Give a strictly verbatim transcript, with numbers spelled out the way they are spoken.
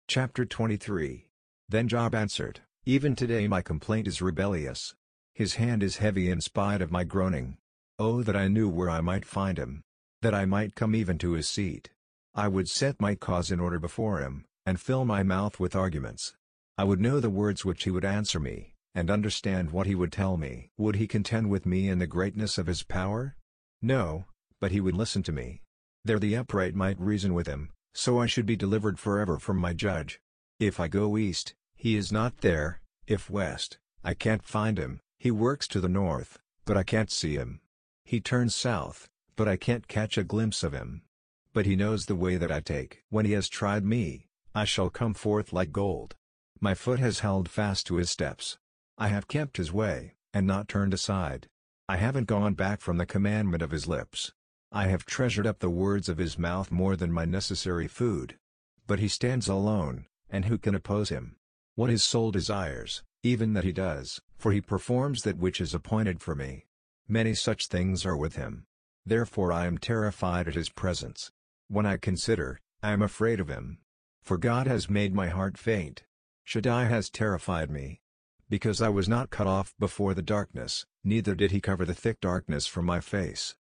Chapter twenty-three. Then Job answered, Even today my complaint is rebellious. His hand is heavy in spite of my groaning. Oh, that I knew where I might find him! That I might come even to his seat! I would set my cause in order before him, and fill my mouth with arguments. I would know the words which he would answer me, and understand what he would tell me. Would he contend with me in the greatness of his power? No, but he would listen to me. There the upright might reason with him, so I should be delivered forever from my judge. If I go east, he is not there; if west, I can't find him. He works to the north, but I can't see him. He turns south, but I can't catch a glimpse of him. But he knows the way that I take. When he has tried me, I shall come forth like gold. My foot has held fast to his steps. I have kept his way, and not turned aside. I haven't gone back from the commandment of his lips. I have treasured up the words of his mouth more than my necessary food. But he stands alone, and who can oppose him? What his soul desires, even that he does, for he performs that which is appointed for me. Many such things are with him. Therefore I am terrified at his presence. When I consider, I am afraid of him. For God has made my heart faint. Shaddai has terrified me. Because I was not cut off before the darkness, neither did he cover the thick darkness from my face.